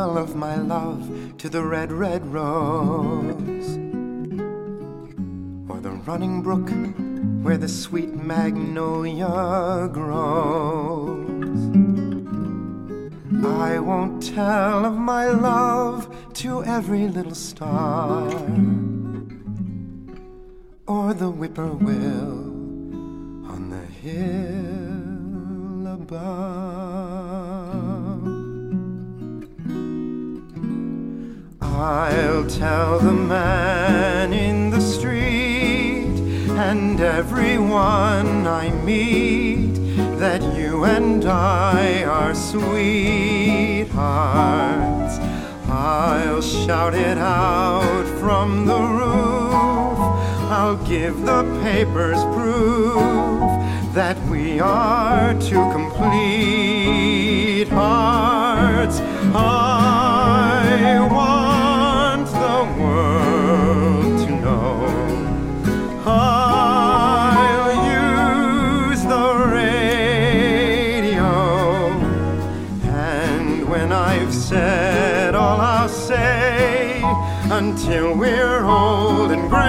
tell of my love to the red, red rose, or the running brook where the sweet magnolia grows. I won't tell of my love to every little star, or the whippoorwill on the hill above. I'll tell the man in the street and everyone I meet that you and I are sweethearts. I'll shout it out from the roof, I'll give the papers proof that we are two complete hearts. I want the world to know I'll use the radio, and when I've said all I'll say, until we're old and gray,